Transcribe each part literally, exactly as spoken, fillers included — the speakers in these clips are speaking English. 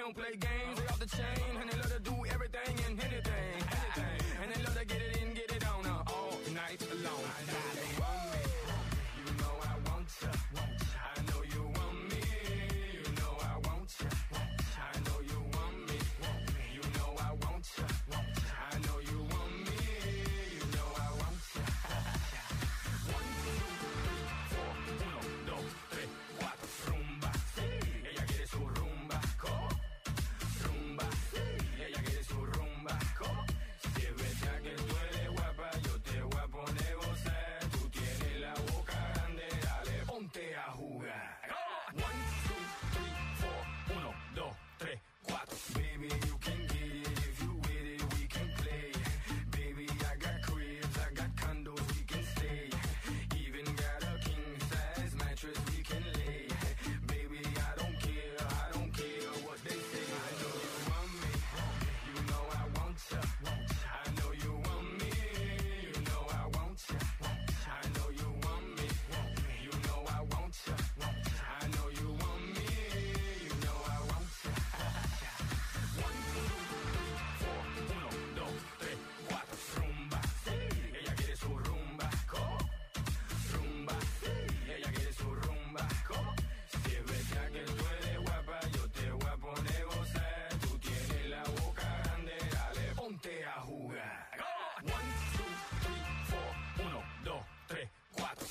don't play games, they off the chain, and they love to do everything and anything, anything. And they love to get it in, get it on uh, all night long. You want me, you know I want you. I know you want me, you know I want you. I know you want me, you know I want you. I know you want me, you know I want you. One, two, three, four, uno, dos, tres, cuatro, rumba. Sí, ella quiere su rumba, co, rumba. Sí, ella quiere su rumba, co. Si es verdad que tú eres guapa, yo te voy a poner gozar. Tú tienes la boca grande, dale, ponte a jugar. One, two, three, four, uno, dos, tres, cuatro. Baby, you can get it if you with it, we can play. Baby, I got cribs, I got condos, we can stay. Even got a king size mattress we can lay. Baby, I don't care, I don't care what they say. I know you want me, you know I want you. I know you want me, you know I want you. I know you want me, you know I want you. I know you want me, you know I want you. One, two, three, four, uno, dos, tres, cuatro, rumba. Sí, ella quiere su rumba, co, rumba. Sí, ella quiere su rumba, co. Si es verdad que tú eres guapa, yo te voy a poner gozar. Tú tienes la boca grande, dale, ponte a jugar. One, two, three, four, uno, dos, tres, cuatro.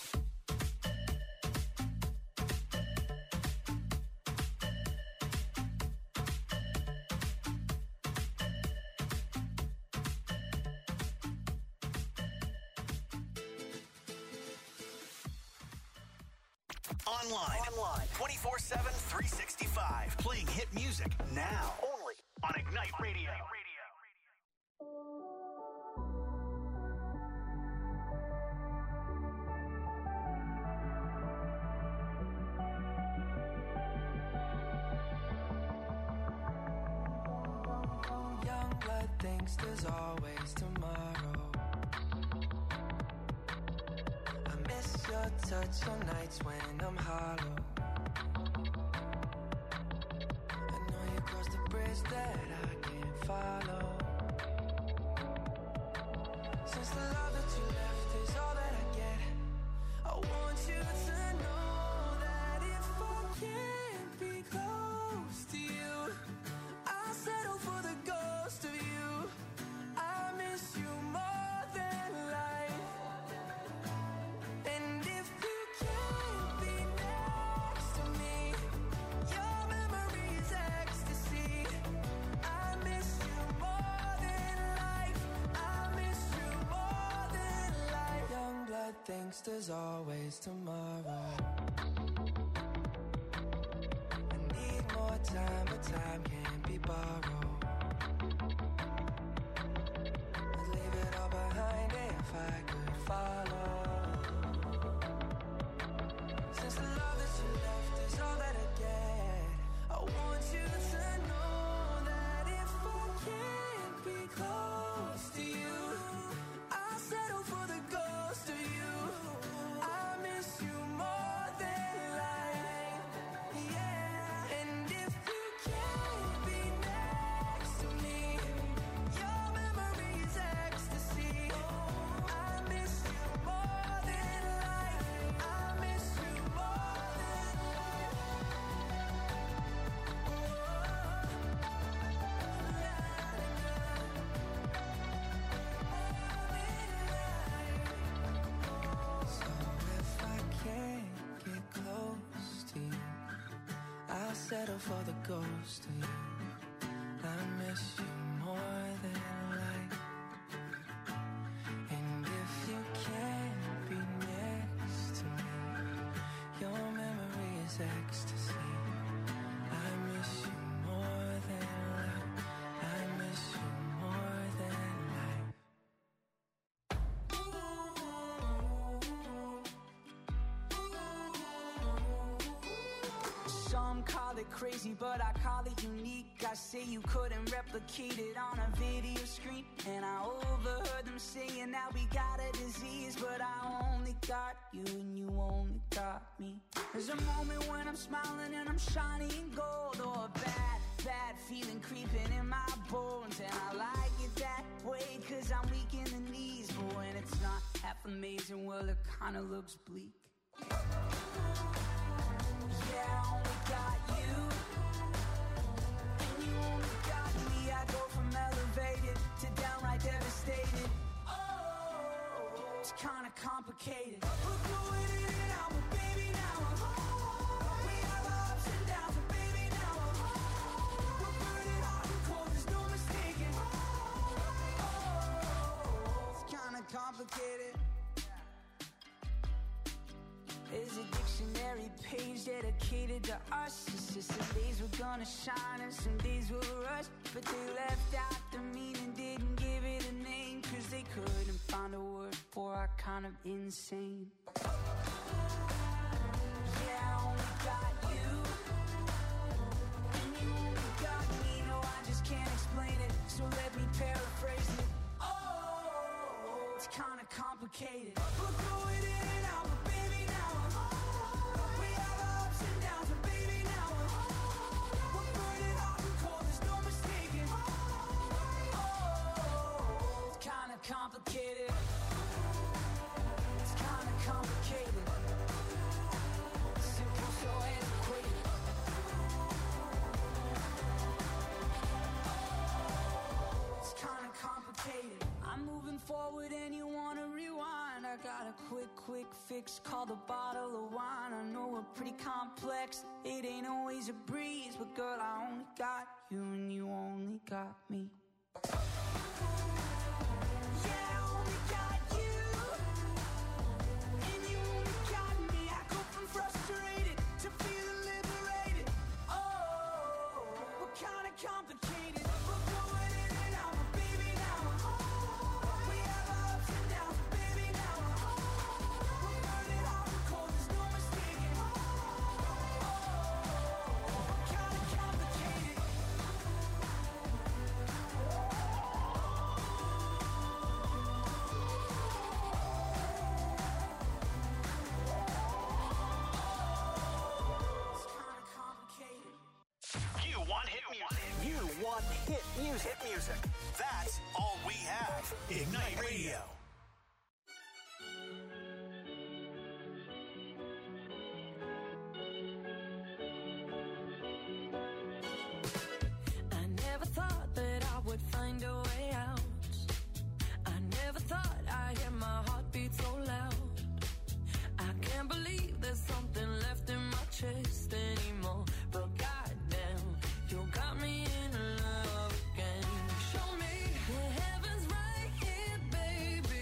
Online. Online. twenty-four seven, three sixty-five. Playing hit music now. Only on Ignite Radio. Young blood thinks there's always tomorrow. I miss your touch on nights when I'm hollow. I know you crossed the bridge that I can't follow. Since the love that you left is all that I get, I want you to know that if I can't be close to you, I'll settle for the ghost of you. I miss you more than life. And if you can't be next to me, your memory is ecstasy. I miss you more than life. I miss you more than life. Young blood thinks there's always tomorrow. I need more time, but time can't be borrowed. I'd leave it all behind if I could follow. Since the love that you left is all that I get, I want you to know that if I can't be close to you, I'll settle for the ghost of you. I miss you more than life. Yeah. And if you can't be next to me, your memory is ecstasy. I miss you more than life. I miss you more than life. So if I can't get close to you, I'll settle for the ghost of you. I miss you more than life. And if you can't be next to me, your memory is ecstasy. I miss you more than life. I miss you more than life. Some call it crazy, but I call it unique. I say you couldn't replicate it on a video screen. And I overheard them saying now we got a disease, but I only got you and you only got me. There's a moment when I'm smiling and I'm shining gold, or a bad bad feeling creeping in my bones. And I like it that way, cause I'm weak in the knees. But when it's not half amazing, well, it kinda looks bleak. Yeah, I only got you, and you only got me. I go from elevated to downright devastated. Oh, it's kinda complicated. We're going in and out, but baby, now I'm home. We have our ups and downs, but baby, now I'm home. We're burning hot and cold, there's no mistaking. Oh, it's kinda complicated. There's a dictionary page dedicated to us. It's just some days we're gonna shine and some days we'll rush. But they left out the meaning, didn't give it a name, cause they couldn't find a word for our kind of insane. Yeah, I only got you, and you only got me. No, I just can't explain it, so let me paraphrase it. Oh, it's kinda complicated. We're going in and out, but baby, now I'm home. We have our ups and downs, but baby, now I'm home. We're burning hot and cold, there's no mistaking. Oh, it's kinda complicated. It's kinda complicated. Simple, so antiquated. It's kinda complicated. I'm moving forward and you wanna rewind. I got a quick, quick fix called a bottle of wine. I know we're pretty complex, it ain't always a breeze. But girl, I only got you and you only got me. Yeah, I only got you, and you only got me. I go from frustrated to feeling liberated. Oh, we're kinda complicated. We're going in and out, but baby, now I'm home. We have our ups and downs, but baby, now I'm home. We're burning hot and cold, there's no mistaking. Oh, we're kinda complicated. It's kinda complicated. You want hit music. You want hit music. Hit music. That's all we have. Ignite Radio. I never thought that I would find a way out. I never thought I'd hear my heartbeat so loud. I can't believe there's something left in my chest anymore. But goddamn, you got me in love again. Show me the heavens right here, baby.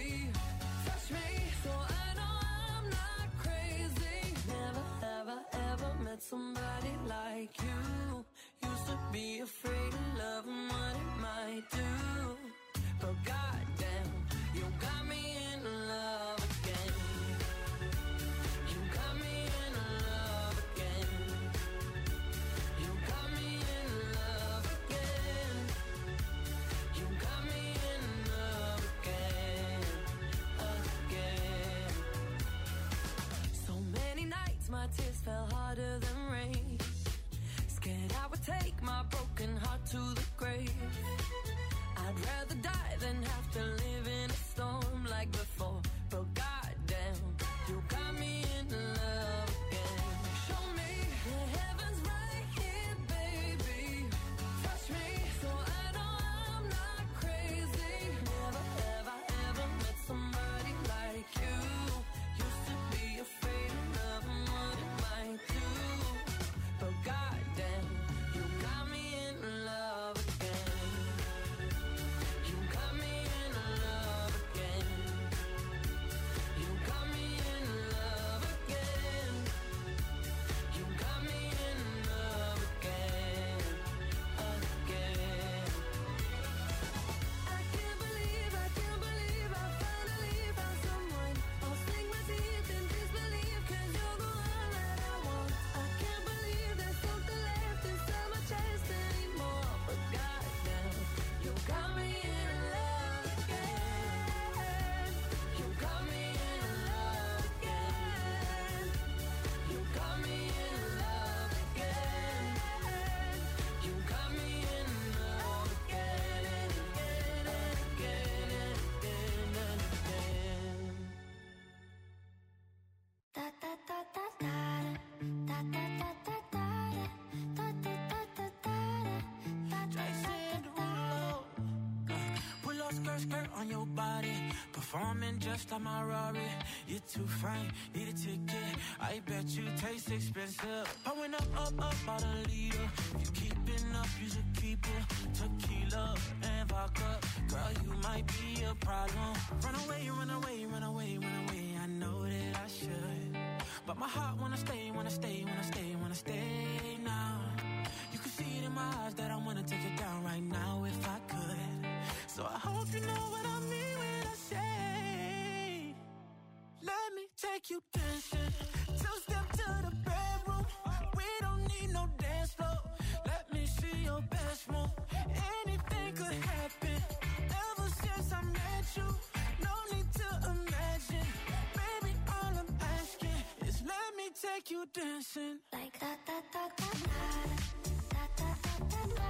performing just like my Rari. You're too fine, need a ticket. I bet you taste expensive. Pouring up, up, up, about a liter. If you keeping up, you should keep it. Tequila and vodka. Girl, you might be a problem. Run away, run away, run away, run away. I know that I should, but my heart wanna stay, wanna stay, wanna stay, wanna stay now. You can see it in my eyes that I wanna take it down right now if I could. So I hope you know what I mean when I say, let me take you dancing. Two step to the bedroom. We don't need no dance floor. Let me see your best move. Anything could happen. Ever since I met you, no need to imagine. Baby, all I'm asking is let me take you dancing. Like da da da da da da da da da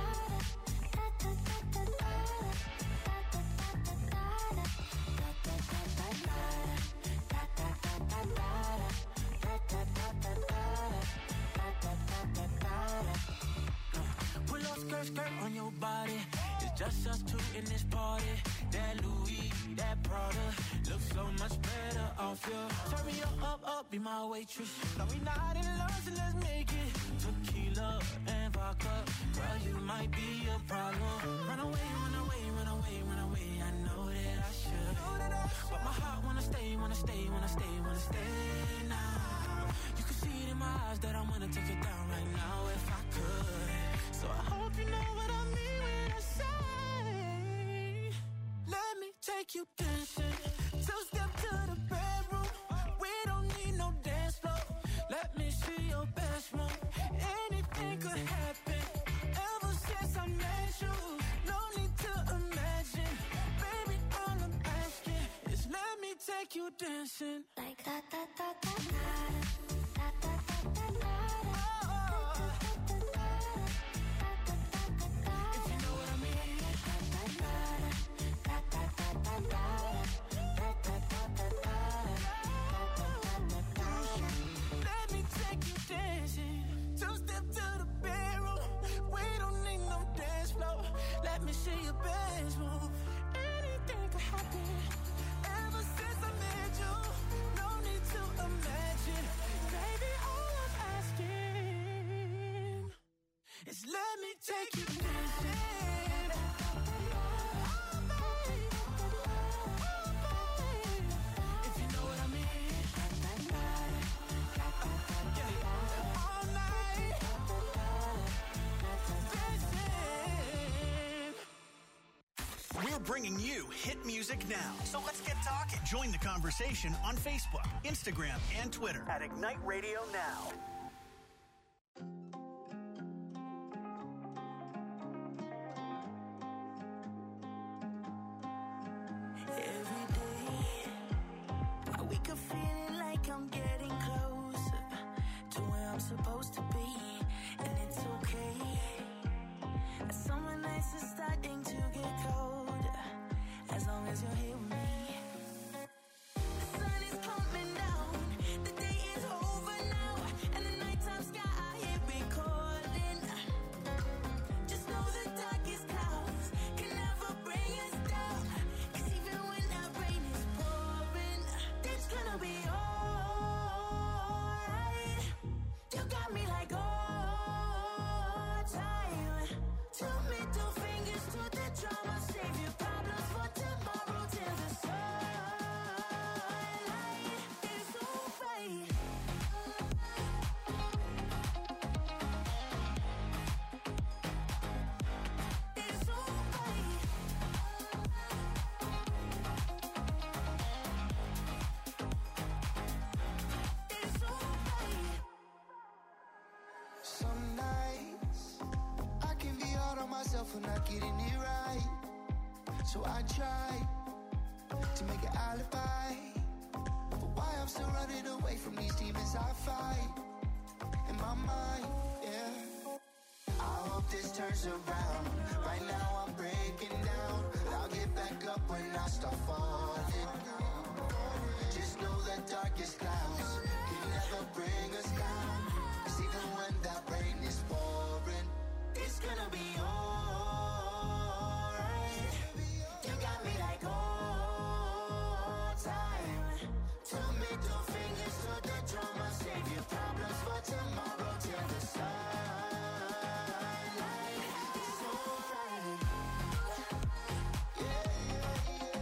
Pull up skirt, skirt on your body. It's just us two in this party. That Louis, that Prada looks so much better off you. Turn me up, up, up, be my waitress. No, we not in love, so let's make it. Tequila and vodka. Girl, you might be a problem. Run away, run away, run away, run away. I know that I should, but my heart wanna stay, wanna stay, wanna stay, wanna stay now. You can see it in my eyes that I wanna take it down right now if I could. So I hope you know what I mean when I say, let me take you dancing. Two step to the bedroom. We don't need no dance floor. Let me see your best move. Anything could happen. Ever since I met you, no need to imagine. Baby, all I'm asking is let me take you dancing. like da da da da da da da da da da. Let me see your best move. Anything could happen. Ever since I met you, no need to imagine. Baby, all I'm asking is let me take you dancing. Oh, baby. Oh, baby. If you know what I mean. Yeah. All night. We're bringing you hit music now. So let's get talking. Join the conversation on Facebook, Instagram, and Twitter at Ignite Radio Now. Every day, we could feel it like I'm getting closer to where I'm supposed to be, and it's okay. Summer nights are starting to get colder, as long as you're here with me. The sun is coming down, the day is over now, and the nighttime sky here be calling. Just know the darkest clouds can never bring us down, 'cause even when that rain is pouring, it's gonna be alright. You got me like all time. Two middle fingers to the drama, save your problems for tomorrow till the sunlight is over. It's over. It's over. Some nights I can be hard on myself for not getting it right. So I try to make an alibi for why I'm still running away from these demons I fight in my mind, yeah. I hope this turns around. Right now I'm breaking down. I'll get back up when I start falling. Just know the darkest clouds can never bring us down, 'cause even when that rain is pouring, it's gonna be alright. You got me like oh Two middle fingers to the drama. Save your problems for tomorrow till the sunlight is alright. Yeah, yeah,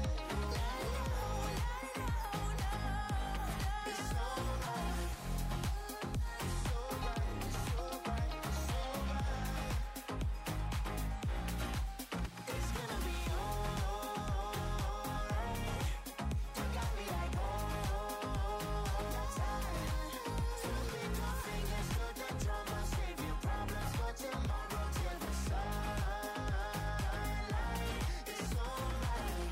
yeah. It's alright. It's alright. It's alright. It's alright. It's gonna be alright. You got me like all the time. Two middle fingers to the drama. Save your problems for tomorrow till the sunlight is alright.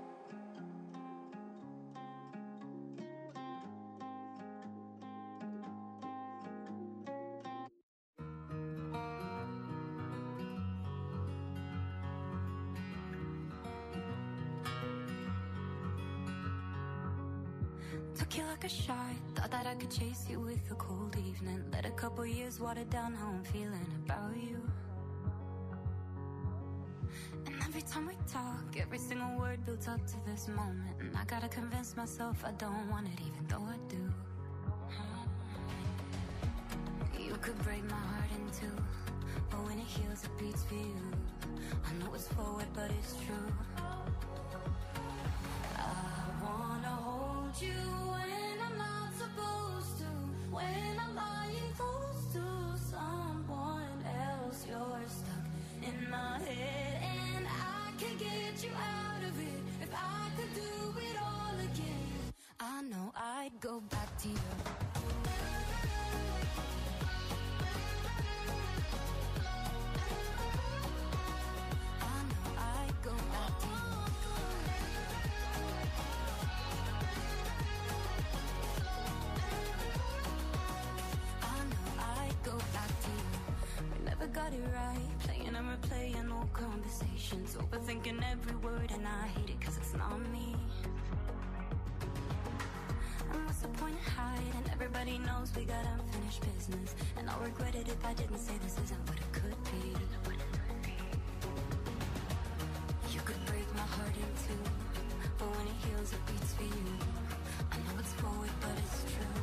Took you like a shot, thought that I could chase you with a cold evening. Let a couple years water down how I'm feeling about you. And every time we talk, every single word builds up to this moment. And I gotta convince myself I don't want it, even though I do. You could break my heart in two, but when it heals, it beats for you. I know it's forward, but it's true. I wanna hold you when I'm not supposed to. When I'm lying close to someone else, you're stuck in my head, and I can get you out of it. If I could do it all again, I know I'd go back to you. I know I'd go back to you. I know I'd go back to you. We never got it right, playing and replaying old conversations, overthinking every word, and I hate it cause it's not me. And what's the point of hiding? Everybody knows we got unfinished business, and I'll regret it if I didn't say this isn't what it could be. You could break my heart in two, but when it heals, it beats for you. I know it's forward, but it's true.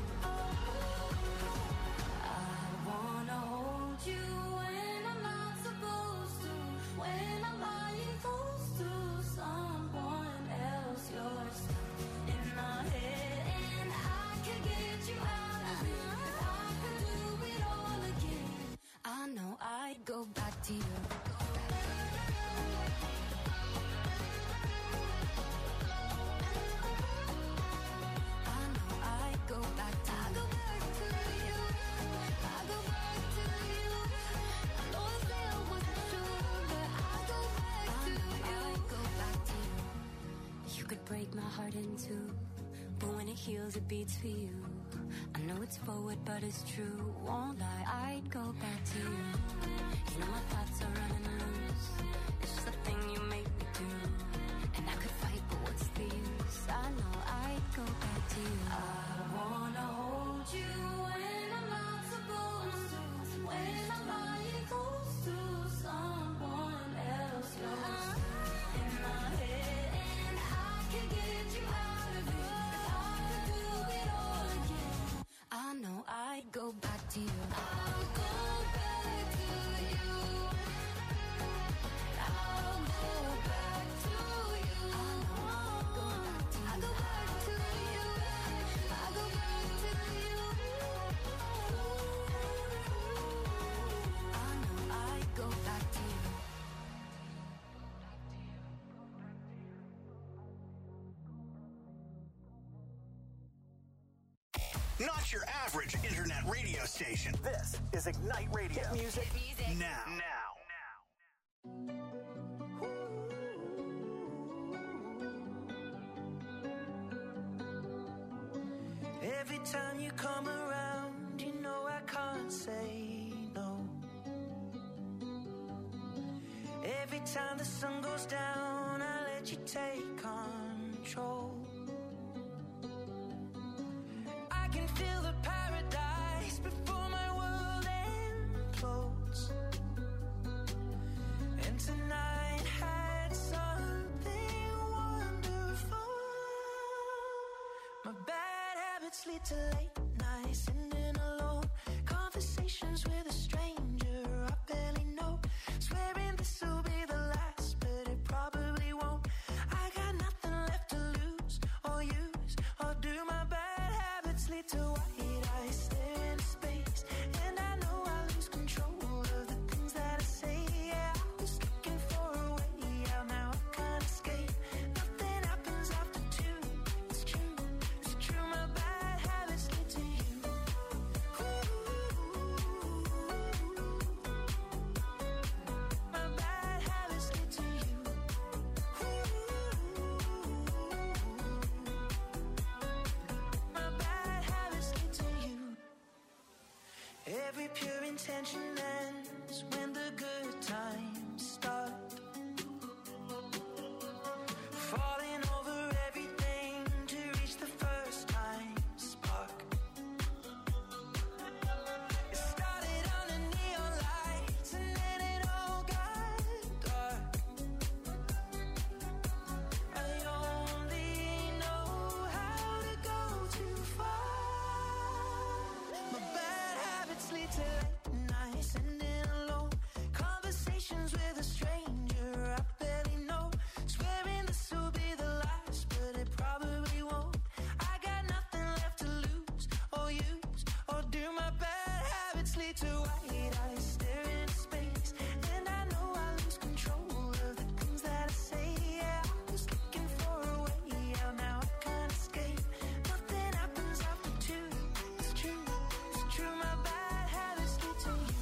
I wanna hold you when I'm not supposed to. When I'm lying close to someone else, you're stuck in my head, and I can get you out of it. If I could do it all again, I know I'd go back to you. I know I'd go back to you. I go back to you. I go back to you. I know I said I wasn't sure, but I go back to you. I go back to you. You could break my heart in two, but when it heals, it beats for you. I know it's forward, but it's true. Won't lie, I'd go back to you. You know my thoughts are running loose. It's just a thing you make me do. And I could fight, but what's the use? I know I'd go back to you. I wanna hold you when I'm not supposed to. When I'm lying close to someone else, you're stuck in my head, and I can get you out of it. If I could do it all again, I know I'd go back to you. I'll go back to you. I'll go back to you. I know I'll go back to you. I'll go back to you. I'll go back to you. I know I'd go back to you. Not your average internet radio station. This is Ignite Radio. Hit music, now. Now. Every time you come around, you know I can't say no. Every time the sun goes down, I let you take control. I can feel the paradise before my world implodes. And tonight had something wonderful. My bad. habits lead to late nights, sitting alone, conversations with a stranger I barely know, swearing this will be the last, but it probably won't. I got nothing left to lose or use or do. My bad habits lead to white eyes, stare into space, and I know I lose control of the things that I say. Yeah, I was looking for a way out, now I can't escape. Nothing happens after two. It's true, it's true. My bad habits lead to you. My bad habits lead to you. My bad habits lead to you. Every pure intention ends when the good times start. Falling over everything to reach the first time spark. It started under neon lights and then it all got dark. I only know how to go too far. My bad habits lead to late nights, sitting alone, conversations with a stranger I barely know, swearing this will be the last, but it probably won't. I got nothing left to lose or use or do. My bad habits lead to white eyes, stare into space, and I know I lose control of the things that I say. Yeah, I was looking for a way out, now I can't escape. Nothing happens after two. It's true, it's true. My bad habits lead to you.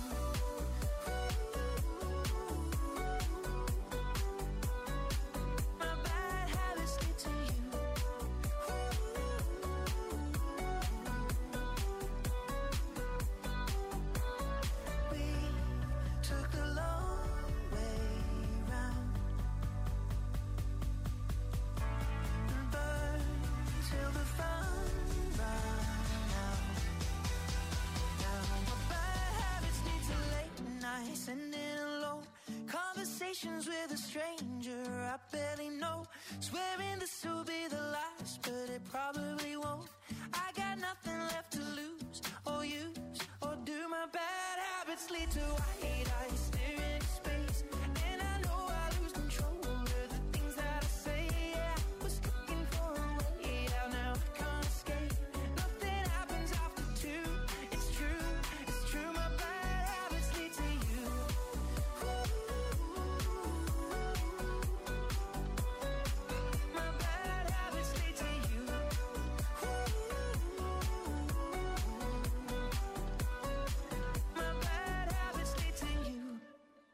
My bad habits lead to you. We took the long way round and burned till the fun ran out. Now my bad habits lead to late nights, sitting alone, conversations with a stranger I barely know, swearing this will be the last, but it probably won't. I got nothing left to lose or use or do. My bad habits lead to white eyes, stare into space, and I know I lose control of the things that I say. Yeah, I was looking for a way out, now I can't escape. Nothing happens after two. It's true, it's true. My bad habits lead to you. My bad habits lead to you. My bad habits lead to you.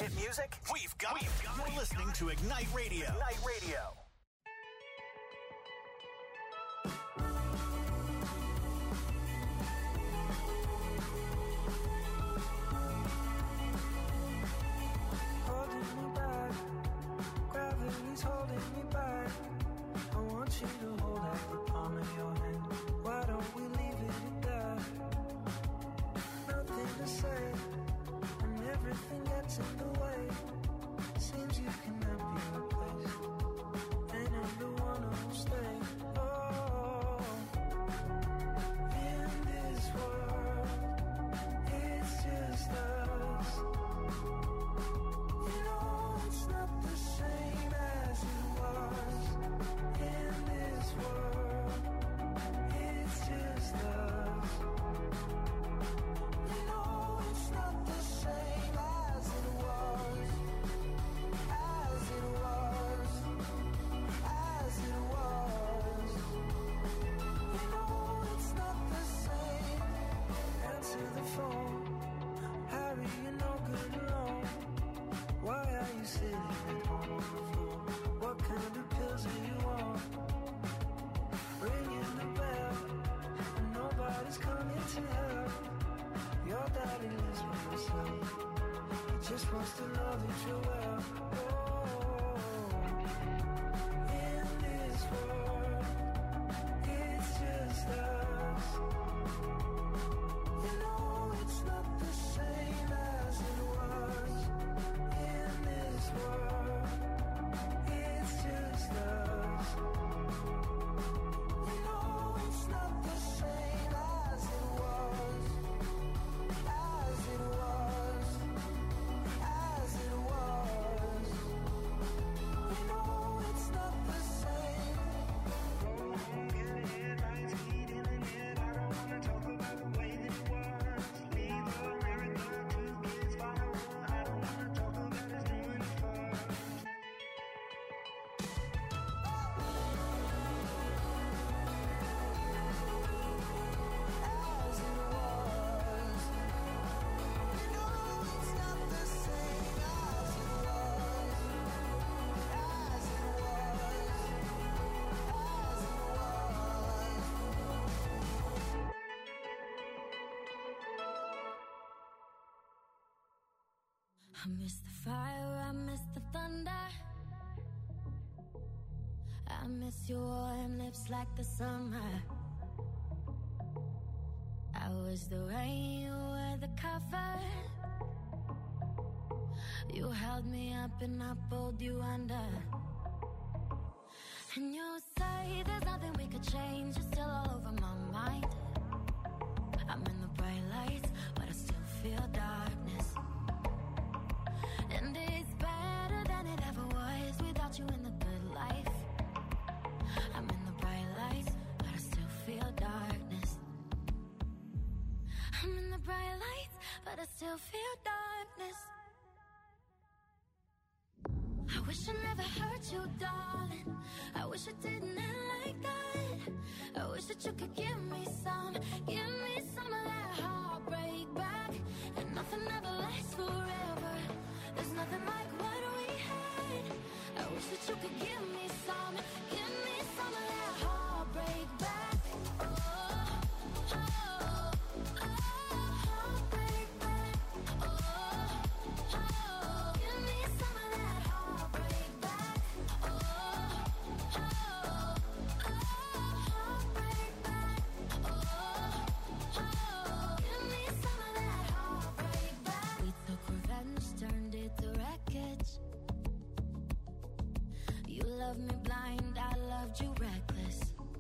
hit music? We've got it. You're listening to Ignite Radio. Ignite Radio. Holding me back, gravity's holding me back. I want you to hold out the palm of your hand. Why don't we leave it at that? Nothing to say, and everything gets in the way. Seems you cannot be replaced, and I'm the one who'll stay. Oh, in this world, it's just us. You know it's not the same as it was. In this world, it's just us. You know it's not the same as it was. As it was. As it was. You know it's not the same. Answer the phone. Harry, you're no good alone. Why are you sitting at home on the floor? What kind of pills are you on? Ringing the bell, and nobody's coming to help. Your daddy lives with himself. He just wants to know that you're well. Oh, in this world, it's just us. You know it's not the same as it was. In this world, it's just us. You know it's not the same as it was. As it was. As it was. You know it's not the same. Get headlights, heat in the head. I don't wanna talk about the way that it was. Leave America, two kids, father. I don't wanna talk about us doing it first. As it was. You know it's not the same as it was. As it was. As it I miss the fire, I miss the thunder. I miss your warm lips like the summer. I was the rain, you were the cover. You held me up and I pulled you under. And you say there's nothing we could change, you're still all over my mind. I'm in the bright lights, but I still feel darkness. And it's better than it ever was without you in the good life. I'm in the bright lights, but I still feel darkness. I'm in the bright lights, but I still feel darkness. I wish I never hurt you, darling. I wish I didn't end like that. I wish that you could give me some, give me some of that heartbreak back. And nothing ever lasts forever. There's nothing like what we had. I wish that you could give me some, give me some of that heartbreak back. Oh, oh, oh, heartbreak back. Oh, oh, give me some of that heartbreak back. Oh, oh, oh, heartbreak back. Oh, oh, give me some of that heartbreak back. We took revenge, turned it to wreckage. You loved me blind, I loved you reckless.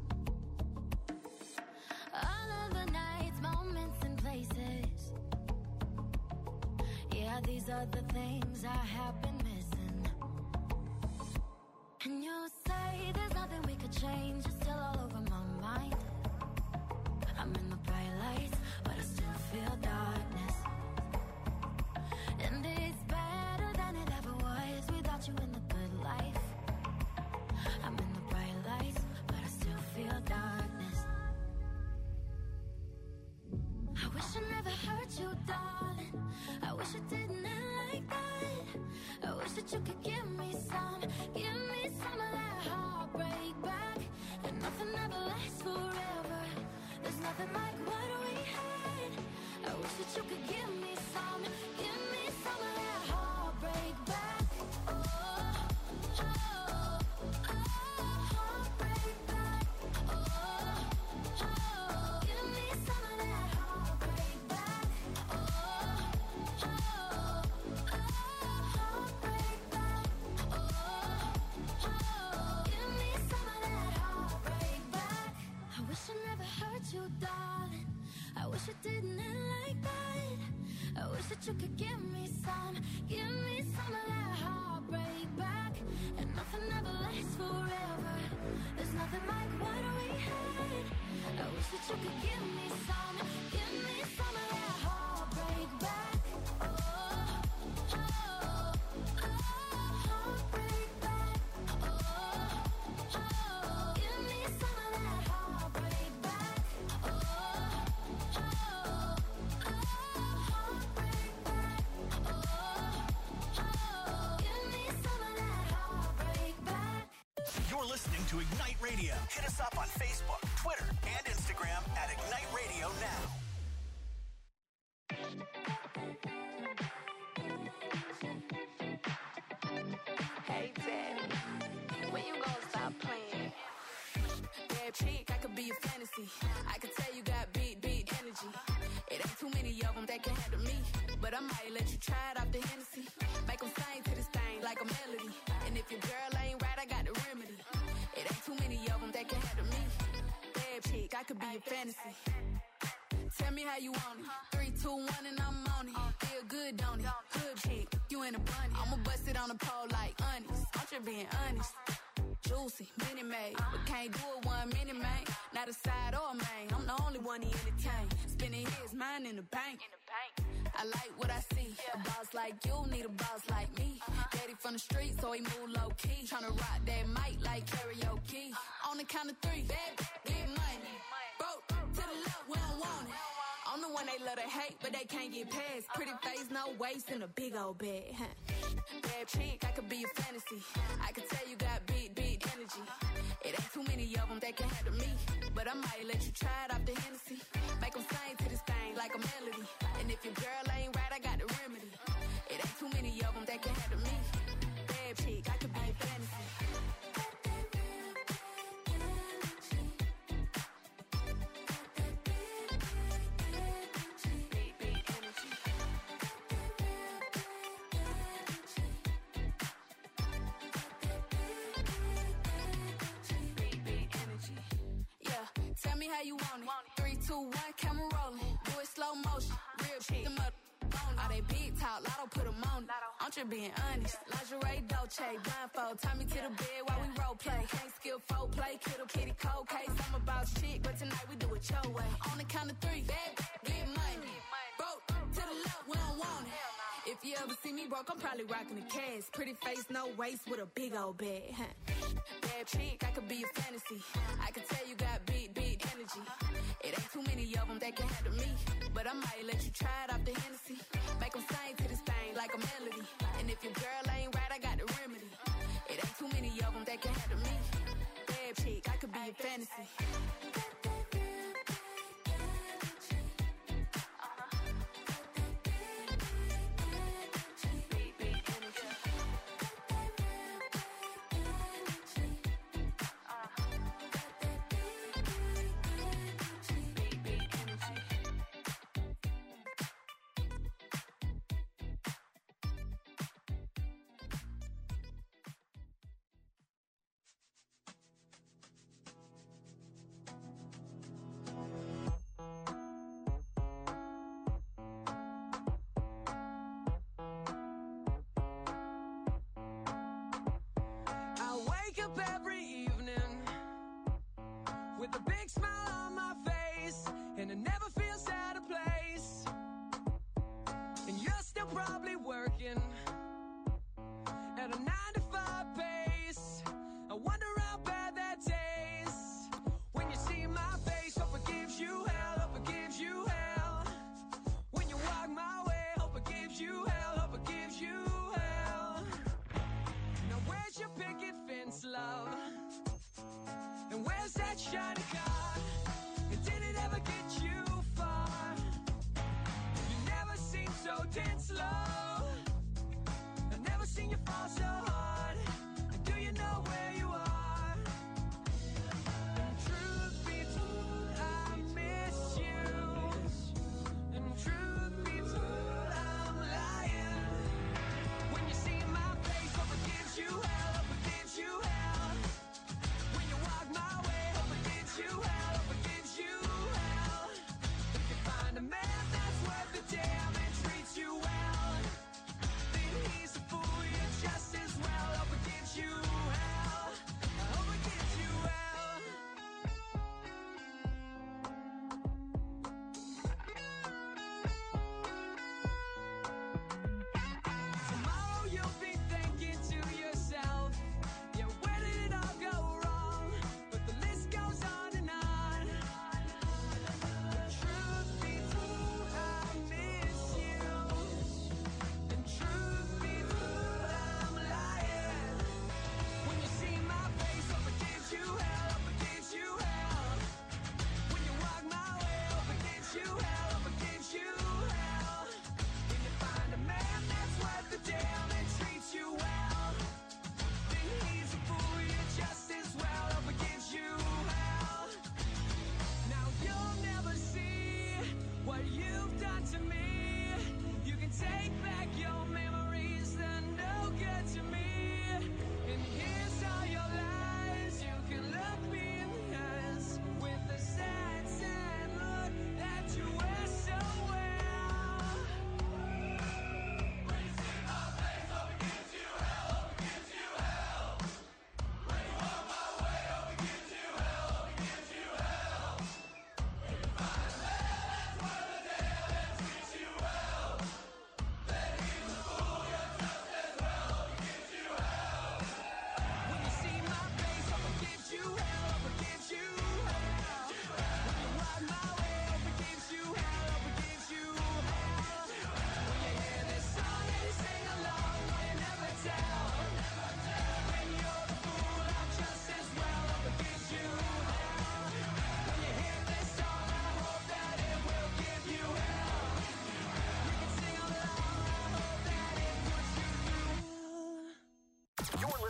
All of the nights, moments and places. Yeah, these are the things I have been missing. And you say there's nothing we could change, you're still all over my mind. I'm in the bright lights, but I still feel darkness. And it's better than it ever was without you in the good life. I'm in the bright lights, but I still feel darkness. I wish I never hurt you, darling. I wish it didn't end like that. wish that you could give me some, give me some of that heartbreak back. And nothing ever lasts forever. There's nothing like what we had. I wish that you could give me some, give me some of that heartbreak back. Oh, oh, oh, heartbreak back. Oh, oh, give me some of that heartbreak back. Oh, oh, oh, heartbreak back. Oh, oh, give me some of that heartbreak back. I wish I never hurt you, darling. I wish it didn't end like that. I wish that you could give me some, give me some of that heartbreak back. And nothing ever lasts forever. There's nothing like what we had. I wish that you could give me some, give me some of that heartbreak back. Oh, oh, oh, heartbreak back. Oh, oh, give me some of that heartbreak back. Oh, oh, oh, heartbreak back. Oh, oh, give me some of that heartbreak back. You're listening to Ignite Radio. Hit us up on Facebook, Twitter, and Instagram at Ignite Radio Now. Hey, Daddy, when you gonna stop playing? Bad chick, I could be a fantasy. I could tell you got big, big energy. It ain't too many of them that can handle me. But I might let you try it off the Hennessy. Make them sing to this thing like a melody. And if your girl ain't right, I got the remedy. It ain't too many of them that can handle me. Bad chick, I could be a fantasy. Tell me how you want it. Three, two, one, and I'm on it. Feel good, don't it? Good chick, you in a bunny. I'ma bust it on the pole like honest. I'm just being honest. Juicy, mini made, but can't do it one minute, man. Not a side or a main. I'm the only one he entertain. Spending his mind in the bank. I like what I see. A boss like you need a boss like me. Daddy from the street, so he move low key. Tryna rock that mic like karaoke. On the count of three, bad, get money. Broke to the left, we don't want it. I'm the one they love to hate, but they can't get past. Pretty face, no waist, and a big old bag. Bad chick, I could be a fantasy. I could tell you got big, big energy. It ain't too many of them that can handle me. But I might let you try it off the Hennessy. Make them sing to this thing like a melody. And if your girl ain't right, I got the remedy. It ain't too many of them that can handle me. Bad chick, I could be a fantasy. Big, big energy. Big, big energy. Yeah, tell me how you want it. Three, two, one, camera rolling. Do it slow motion. Real chick. Them up. All they big talk, Lotto put them on it. I'm just being honest. Lingerie, Dolce, blindfold. Tie me to the bed while we role play. Can't skill folk play, kiddo, kitty, cold case. I'm about shit, but tonight we do it your way. On the count of three, bad, get money. Broke to the left, we don't want it. If you ever see me broke, I'm probably rocking the cash. Pretty face, no waist, with a big old bag. Bad chick, I could be a fantasy. I could tell you got big, big energy. It ain't too many of them that can handle me. But I might let you try it off the Hennessy. Make them sing to this thing like a melody. And if your girl ain't right, I got the remedy. It ain't too many of them that can handle me. Bad chick, I could be a fantasy. Big, big energy. Big, big energy. I wake up every evening with a big smile on my face, and it never feels out of place. And you're still probably working at a nine to five pace. I wonder how bad that tastes when you see my face. Hope it gives you hell, hope it gives you hell. When you walk my way, hope it gives you hell, hope it gives you hell.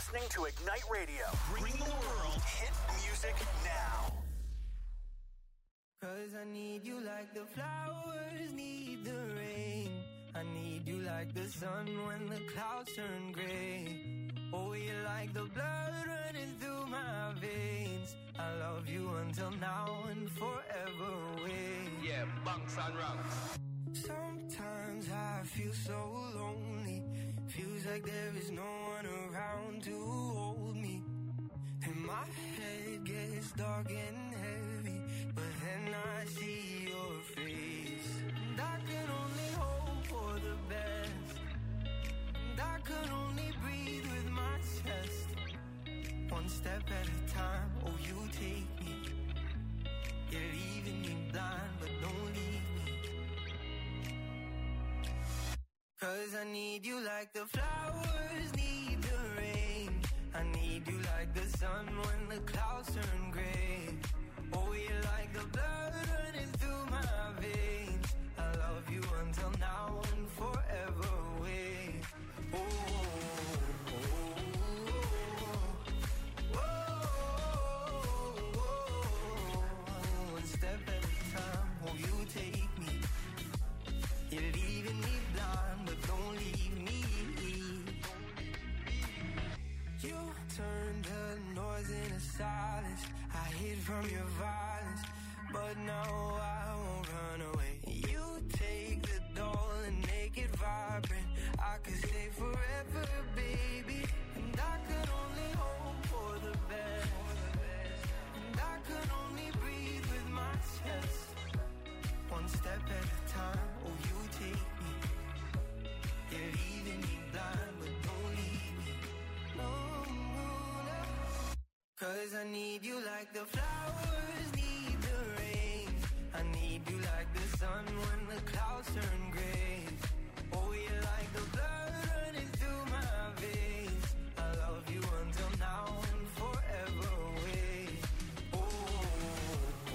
listening to Ignite Radio, bringing the world hit music now. Cause I need you like the flowers need the rain. I need you like the sun when the clouds turn gray. Oh, you're like the blood running through my veins. I love you until now and forever away. Yeah, bunks and ranks. Sometimes I feel so lonely. Feels like there is no one around to hold me. And my head gets dark and heavy, but then I see your face. And I can only hope for the best. And I can only breathe with my chest. One step at a time, oh you take me. You're leaving me blind, but don't leave me. Cause I need you like the flowers need the rain. I need you like the sun when the clouds turn gray. Oh, you're like the blood running through my veins. I love you until now and forever away. Oh, oh, oh, oh, oh. One step at a time, oh, you take me. You're leaving me blind, but don't leave me. You turned the noise into silence. I hid from your violence, but now I won't run away. You take the doll and make it vibrant. I could stay forever, baby. And I could only hope for the best. And I could only breathe with my chest. One step at a time, oh you take me. You're leaving me blind, but don't leave me. No, no, no. Cause I need you like the flowers need the rain. I need you like the sun when the clouds turn gray. Oh, you're like the blood running through my veins. I love you until now and forever away. Oh, oh,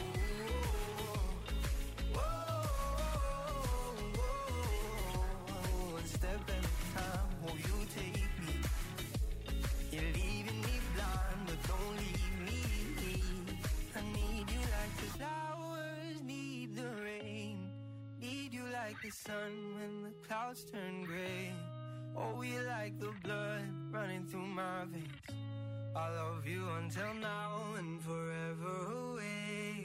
oh, oh, oh. One step at a time, oh, you take me. You're leaving me blind, but don't leave me. I need you like the flowers need the rain. Need you like the sun when the clouds turn gray. Oh, you're like the blood running through my veins. I love you until now and forever away.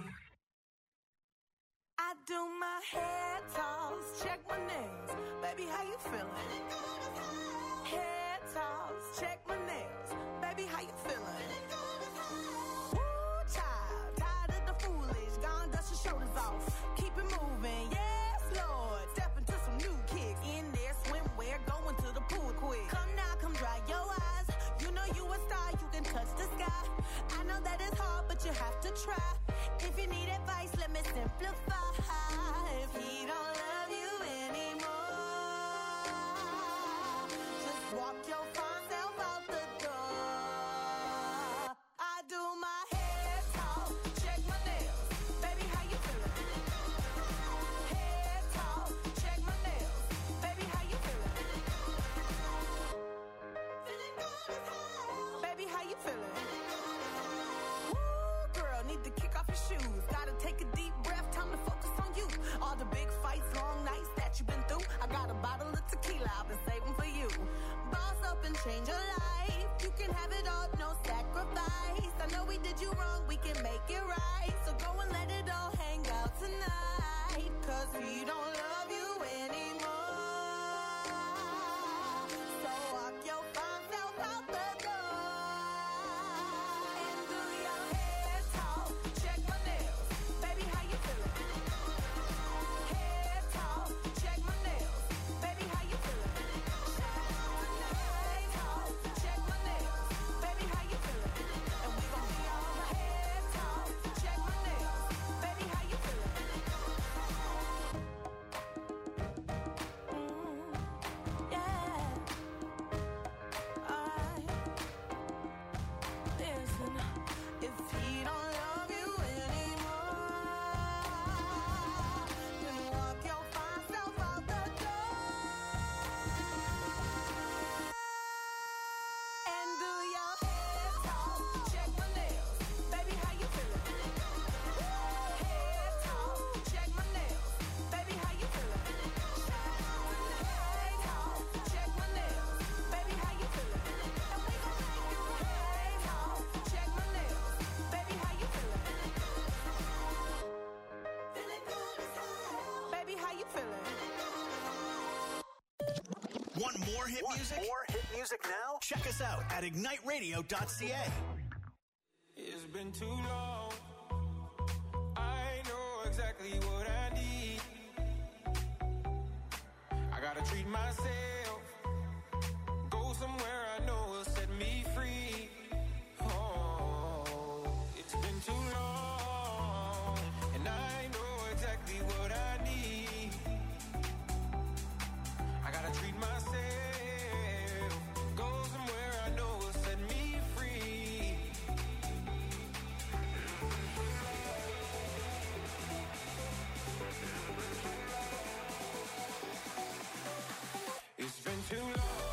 I do my hair toss, check my nails. Baby, how you feeling? Hair toss, check my nails. Baby, how you feeling? Woo, child, tired of the foolish. Gone, dust your shoulders off. Keep it moving, yes, Lord. Step into some new kicks. In there, swimwear, going to the pool quick. Come now, come dry your eyes. You know you a star, you can touch the sky. I know that it's hard, but you have to try. If you need advice, let me simplify. If he don't love you anymore, just walk your fine self out the door. I do Want more hit Want music? more hit music now? Check us out at ignite radio dot c a. It's been too long. I know exactly what I need. I gotta treat myself. Go somewhere I know will set me free. Oh, it's been too long. And I know exactly what I need. I gotta treat myself. Go somewhere I know will set me free. It's been too long.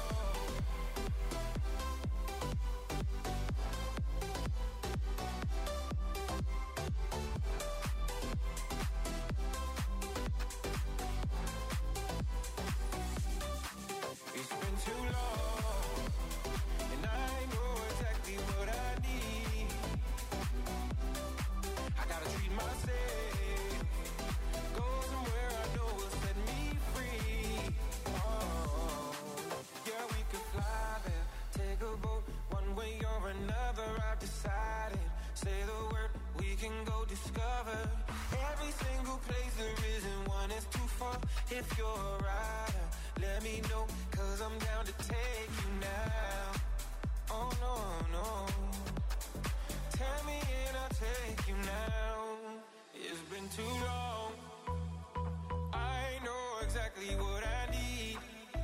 It's been too long, and I know exactly what I need. I gotta treat myself. Go somewhere I know will set me free. Oh, yeah, we could fly there, take a boat, one way or another. I've decided. Say the word, we can go discover every single place there isn't one is too far. If you're a rider, let me know, cause I'm down to take you now. Oh no, no. Tell me and I'll take you now. It's been too long. I know exactly what I need.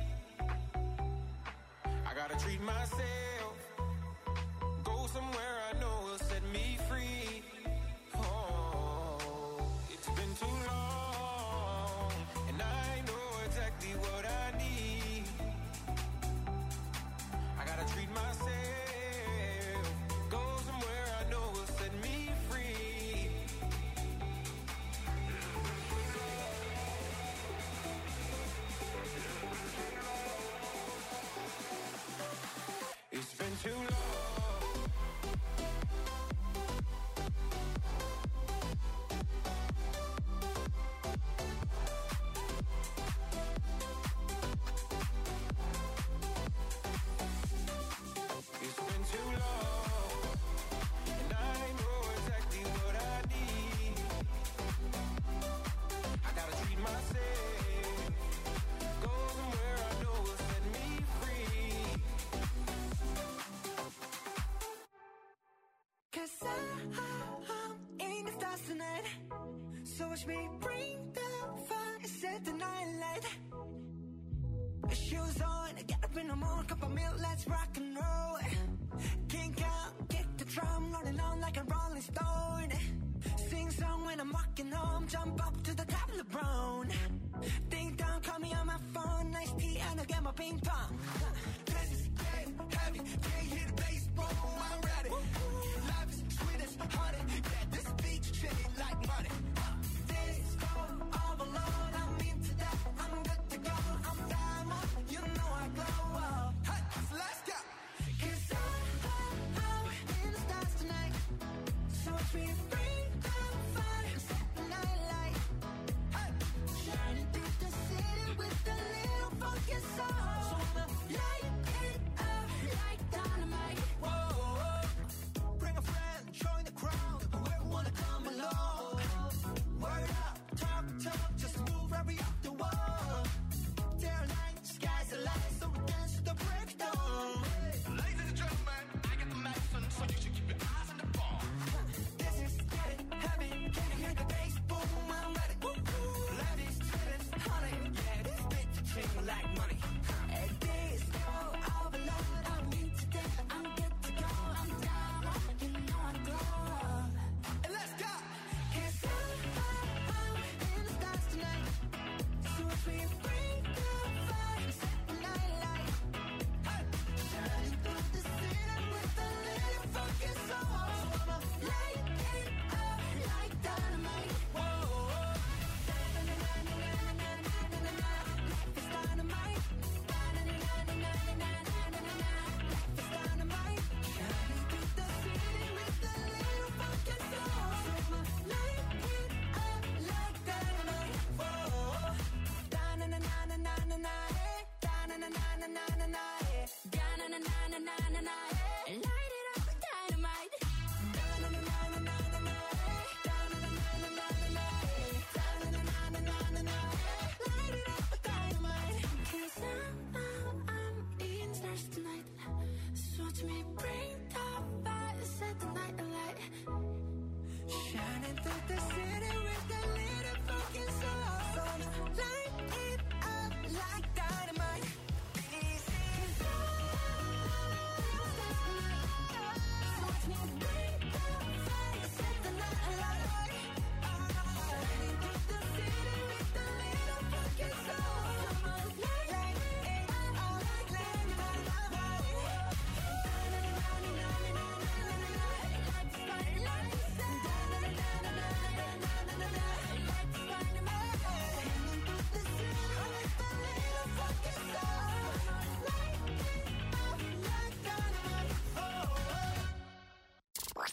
I gotta treat myself. Go somewhere I know will set me free. Oh, it's been too long. And I know exactly what I need. I gotta treat myself. Go somewhere I know will set me free. It's been too long. It's been too long, and I know exactly what I need. I gotta treat myself. Go somewhere I know will set me free. Cause I, I'm in the stars tonight. So watch me bring the fire and set the night light. Shoes on, get up in the morning, cup of milk, let's rock and roll. Kink out, kick the drum, rolling on like a rolling stone. Sing song when I'm walking home, jump up to the top of the brown. Ding dong, call me on my phone, nice tea and I'll get my ping pong. This is game heavy, can't hear the bass, boom, I'm ready. Life is sweet as honey, yeah, this beach shitty like money. This go overload, I'm into that, I'm good to go, I'm diamond, you know I glow up. Hey, so let's go. Cause I, I, I'm in the stars tonight. So watch me bring the fire and set the night light. Hey, shining through the city with a little funky soul. So when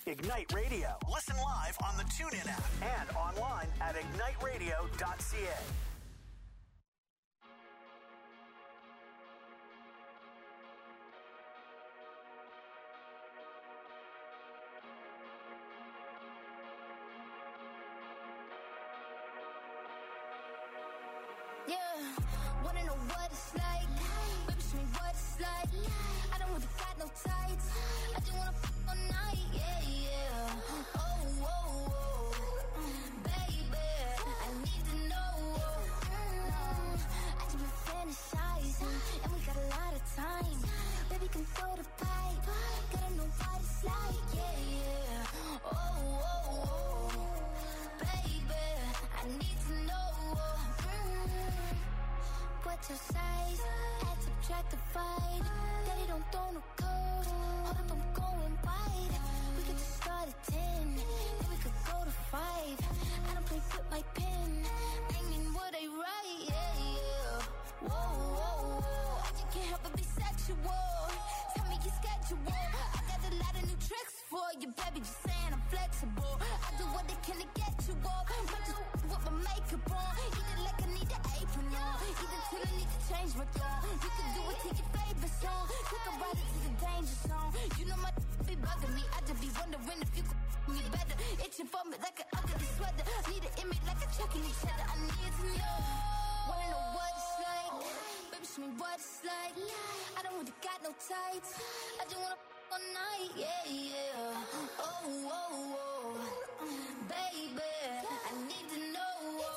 Ignite Radio. Listen live on the TuneIn app and online at ignite radio dot c a. Yeah, wanna know what it's like? Baby, show me what it's like. I don't really got no tights. I just wanna f*** all night. Yeah, yeah. Oh, oh, oh. Baby, I need to know. Mm, I just been fantasizing, and we got a lot of time. Baby, come throw the pipe. Gotta know what it's like. Yeah, yeah. Oh, oh, oh. Baby, I need to know. What's your size? Add, subtract, divide. Daddy don't throw no code. Hold up, I'm going wide. We could just start at ten, then we could go to five. I don't play with my pen. Bringing what I write, yeah, yeah. Whoa, whoa, whoa. I just can't help but be sexual. Tell me your schedule. I got a lot of new tricks for you, baby. Just saying I'm flexible. I do what they can to get you off. Might just with my makeup on. Eat it like I need an apron on. Eat it till I need to change my tone. You can do it to your favorite song. Take a ride into the danger zone. You know my be bugging me. I just be wondering if you could me better. Itching for me like an ugly sweater. Need an image like a chucking each other. I need to know. Wanna know what it's like? Baby, show me what it's like. I don't really got no tights. I just wanna f*** all night. Yeah, yeah. Oh, oh, oh. Baby, I need to know.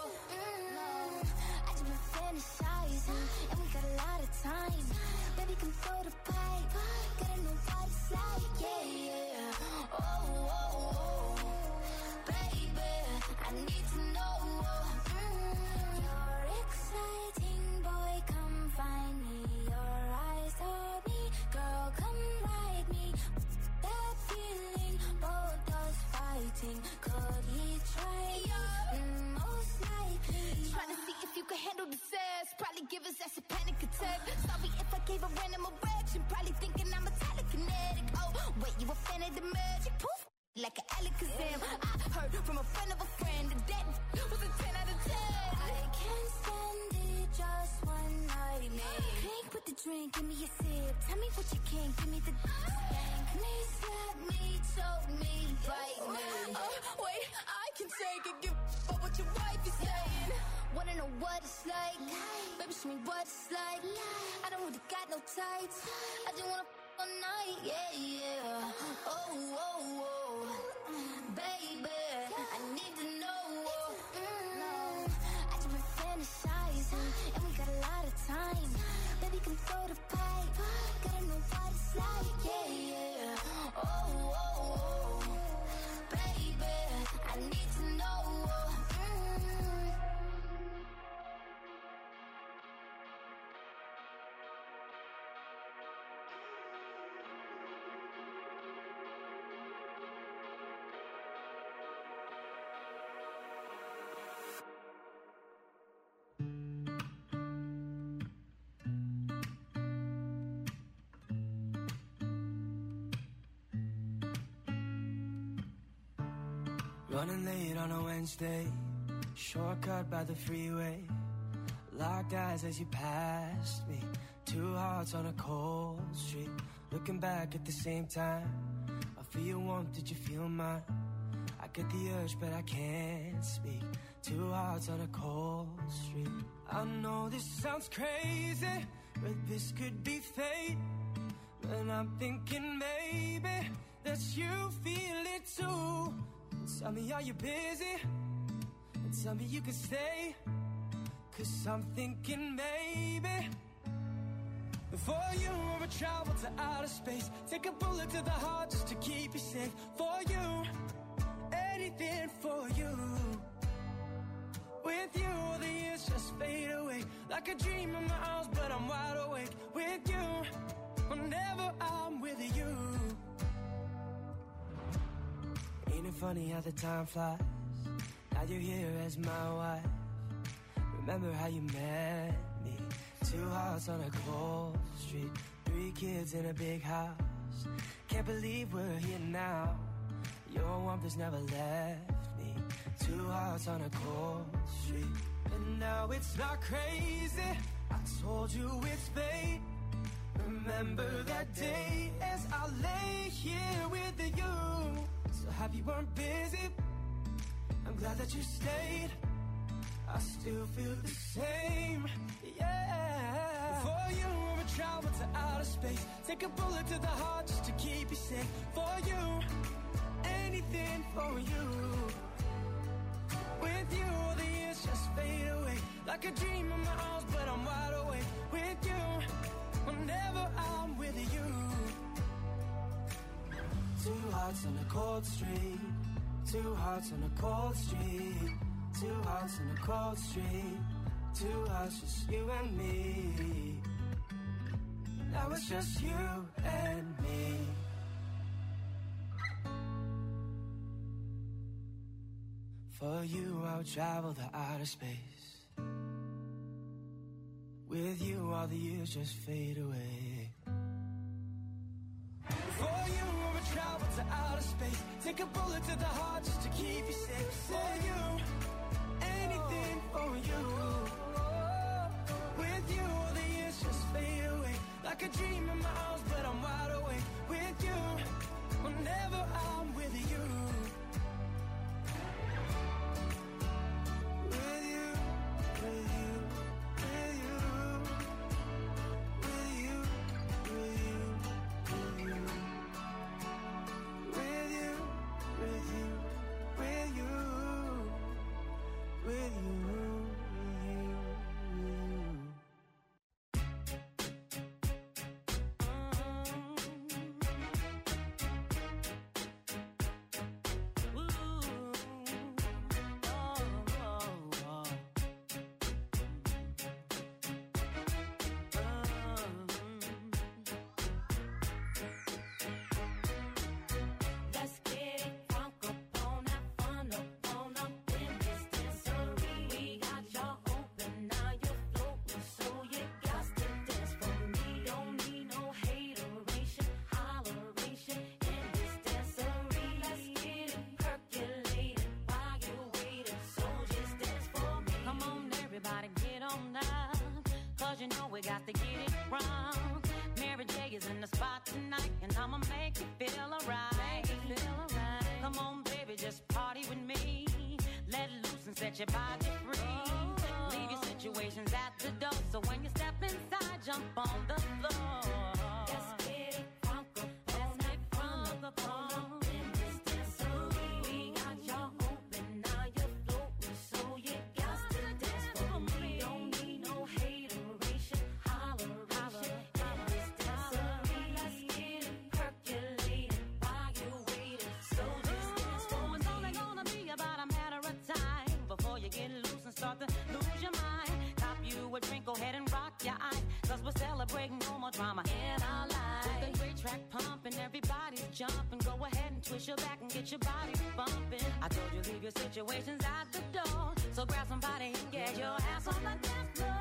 Mm, I just been fantasizing, and we got a lot of time. Baby, come throw the pipe. Gotta know what it's like. Yeah, yeah. Oh, oh, oh. Baby, I need to know. Mm, you're exciting, boy. Come find me. Your eyes told me, girl, come ride me. That feeling, both us fighting. Could he try you? Mm, most likely. Trying to see if you can handle the sass. Probably give us that's a panic attack. Sorry if I gave a random erection. Probably thinking I'm a telekinetic. Oh, wait, you a fan of the magic? Poof, like an Alakazam. I heard from a friend of a friend that that was a ten out of ten. I can't stand it, just one night, man. Drink with the drink, give me a sip. Tell me what you can, give me the spank me, slap me, choke me, bite me. Oh, wait, I can take it, give up what your wife is saying. Wanna know what it's like? Baby, show me what it's like. I don't really got no tights. I just wanna f*** all night, yeah, yeah. Oh, oh, oh. Baby, I need to know. Mm, I just been fantasizing, and we got a lot of time. Baby, come throw the pipe. Gotta know what it's like, yeah, yeah. Oh, oh, oh. Baby, I need to know. Mm. Running late on a Wednesday, shortcut by the freeway. Locked eyes as you passed me. Two hearts on a cold street. Looking back at the same time. I feel your warmth, did you feel mine? I get the urge but I can't speak. Two hearts on a cold street. I know this sounds crazy, but this could be fate. And I'm thinking maybe that you feel it too. Tell me, are you busy? And tell me you can stay. Cause I'm thinking maybe for you I would travel to outer space. Take a bullet to the heart just to keep you safe. For you, anything for you. With you, all the years just fade away. Like a dream in my arms, but I'm wide awake. With you, whenever I'm with you. Ain't it funny how the time flies? Now you're here as my wife. Remember how you met me? Two hearts on a cold street. Three kids in a big house. Can't believe we're here now. Your warmth has never left me. Two hearts on a cold street. And now it's not crazy. I told you it's fate. Remember that day as I lay here with you. So happy you weren't busy. I'm glad that you stayed. I still feel the same, yeah. For you, I would travel to outer space. Take a bullet to the heart just to keep you safe. For you, anything for you. With you, all the years just fade away. Like a dream in my arms, but I'm wide awake. With you, whenever I'm with you. Two hearts on a cold street. Two hearts on a cold street. Two hearts on a cold street. Two hearts, just you and me. Now it's just you and me. For you, I'll travel the outer space. With you, all the years just fade away. For you, I would travel to outer space. Take a bullet to the heart just to keep you safe. For you, anything for you. With you, all the years just fade away. Like a dream in my arms, but I'm wide awake. With you, whenever I'm with you. With you, with you, with you. With you, with you, with you. With you, with you, with you. With you, with you, with you. Let's get it crunk up on that fun up on up in this dancery. We got y'all open, now you're floating, so you got to dance for me. Don't need no hateration, holleration in this dancery. Let's get it percolated while you're waiting, so just dance for me. Come on, everybody, get on up. Cause you know we got to get it wrong. Mary J is in the spot tonight, and I'ma make you feel alright. Feel alright. Come on, baby, just party with me. Let loose and set your body free. Leave your situations at the door, so when you step inside, jump on the floor. Let's get it crunk up on that fun up on up in this dancery. We got y'all open, now you're floating, so you got to dance for me. Don't need no hateration, holleration in this dancery. Let's get it percolated while you're waiting, so just dance for Oh, me. it's only gonna be about a matter of time before you get loose and start to lose your mind. Cop you a drink, go ahead and rock your eyes, cause we're celebrating no more drama in our lives. With the great track pumping, everybody's jumping. Go ahead and twist your back and get your body bumping. I told you leave your situations at the door, so grab somebody and get your ass on the dance floor.